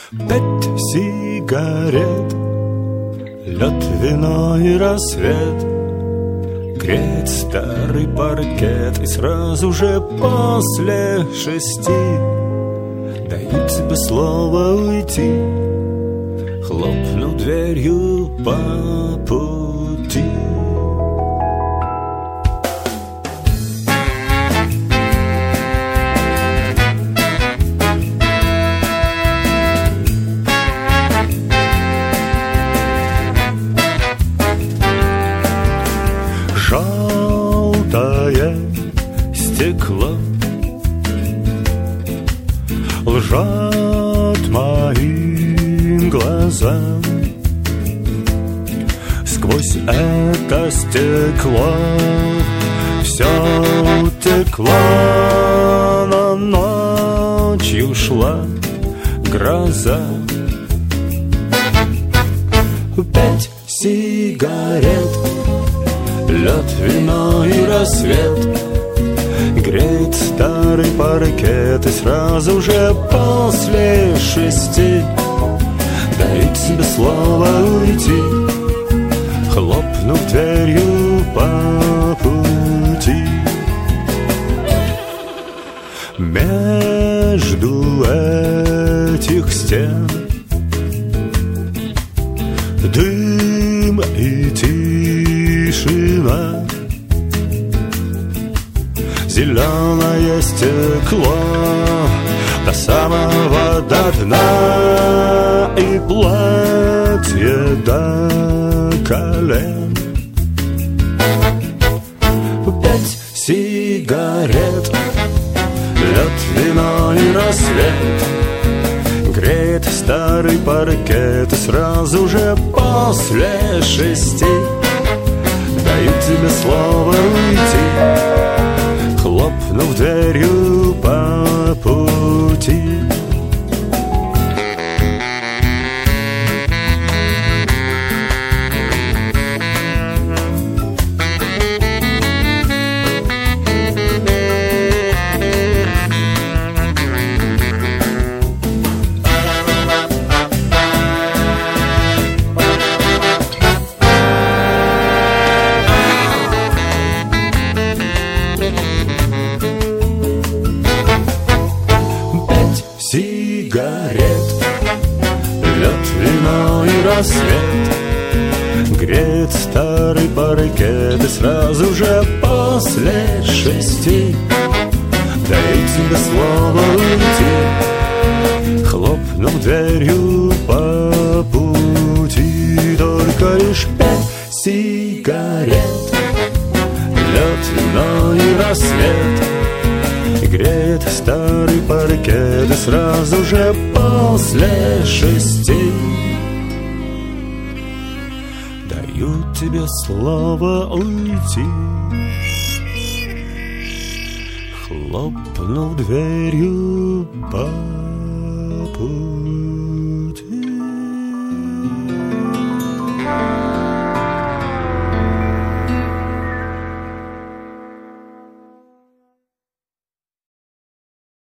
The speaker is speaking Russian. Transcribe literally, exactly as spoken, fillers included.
Пять сигарет, лед, вино и рассвет, греет старый паркет, и сразу же после шести даю тебе слово уйти, хлопну дверью по пути. Желтое стекло лжет моим глазам. Сквозь это стекло все текло, но ночью шла гроза. Пять сигарет, лед, вино и рассвет, греет старый паркет, и сразу же после шести даю тебе слово уйти, хлопнув дверью по пути. Между этих стен дым и тишина, зеленое стекло до самого до дна, и платье до колен. Пять сигарет, лед, вино и рассвет, греет старый паркет, и сразу же после шести даю тебе слово уйти, хлопнув дверью по пути. Сигарет, лед, вино и рассвет, греет старый паркет, и сразу же после шести даю тебе слово уйти, хлопнув дверью по пути. Только лишь пять сигарет, лед, вино и рассвет, греет старый паркет, и сразу же после шести даю тебе слово уйти, хлопнув дверью по пути.